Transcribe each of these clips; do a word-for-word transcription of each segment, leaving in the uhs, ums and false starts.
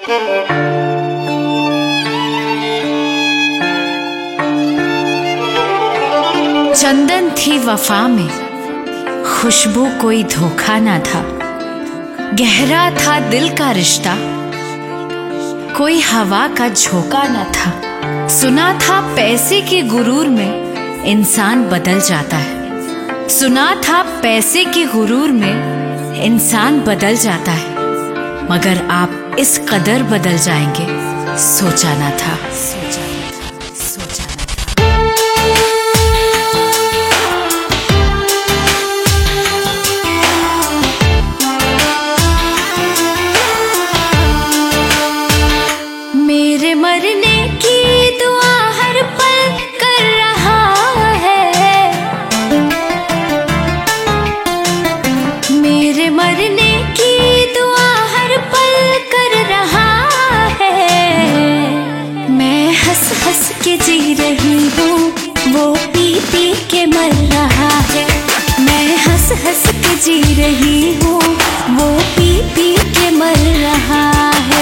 चंदन थी वफा में, खुशबू कोई धोखा ना था। गहरा था दिल का रिश्ता, कोई हवा का झोंका ना था। सुना था पैसे के गुरूर में इंसान बदल जाता है। सुना था पैसे के गुरूर में इंसान बदल जाता है, मगर आप इस कदर बदल जाएंगे सोचा ना था। सोचा ना था, सोचा ना था। मेरे मरने की दुआ हर पल कर रहा है। मेरे मरने की दुआ हर पल कर रहा है। मैं हंस हंस के जी रही हूँ, वो पी पी के मर रहा है। मैं हंस हंस के जी रही हूँ, वो पी पी के मर रहा है।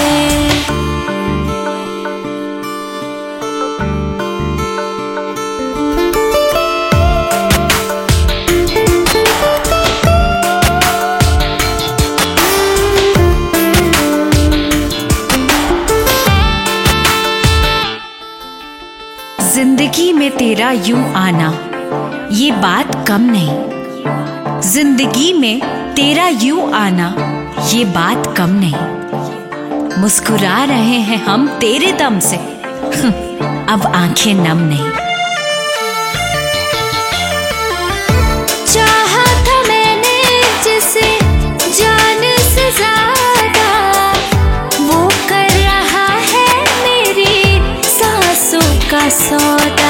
जिंदगी में तेरा यूं आना ये बात कम नहीं। जिंदगी में तेरा यूं आना ये बात कम नहीं। मुस्कुरा रहे हैं हम तेरे दम से, अब आंखें नम नहीं। चाहा था मैंने जिसे जान से ज्यादा, वो कर रहा है मेरी सांसों का सौदा।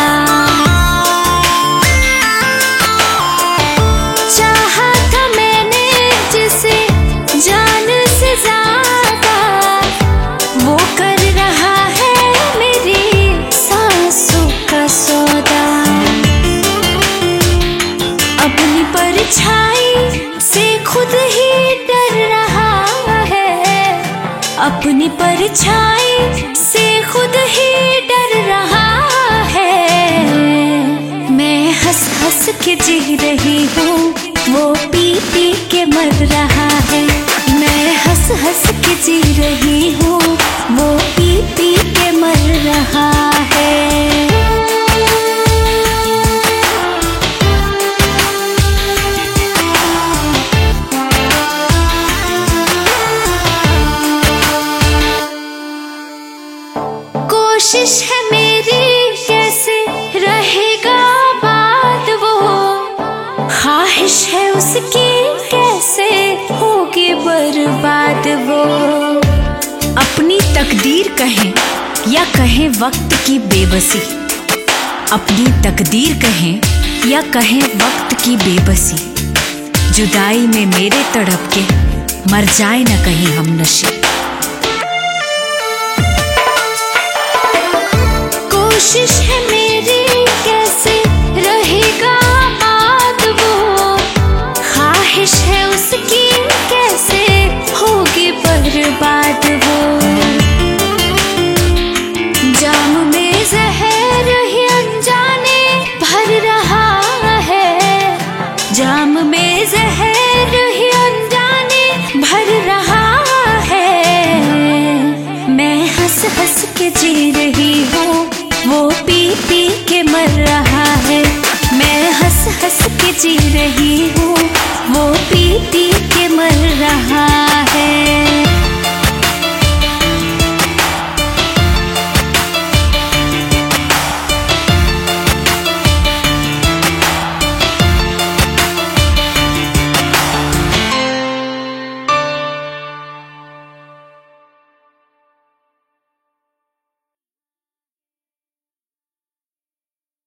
चाहा था मैंने जिसे जान से ज्यादा, वो कर रहा है मेरी सांसों का सौदा। अपनी परछाई से खुद ही डर रहा है। अपनी परछाई से खुद ही डर रहा है। मैं हंस हंस के जी रही हूँ, वो पी पी के मर रहा है। मैं हंस हंस के जी रही हूँ, वो पी पी के मर रहा है। कोशिश है मेरी कैसे रहेगा बात वो, ख्वाहिश है उसकी कैसे होगी बर्बाद वो। अपनी तकदीर कहें या कहें वक्त की बेबसी, अपनी तकदीर कहें या कहें वक्त की बेबसी। जुदाई में मेरे तड़प के मर जाए न कहीं हम नशी। कोशिश है मेरी कैसे रहेगा बात वो, ख्वाहिश है उसकी कैसे होगी बर्बाद वो। जाम में जहर ही अनजाने भर रहा है। जाम में जहर ही अनजाने भर रहा है। मैं हंस हंस के जी रही हूँ,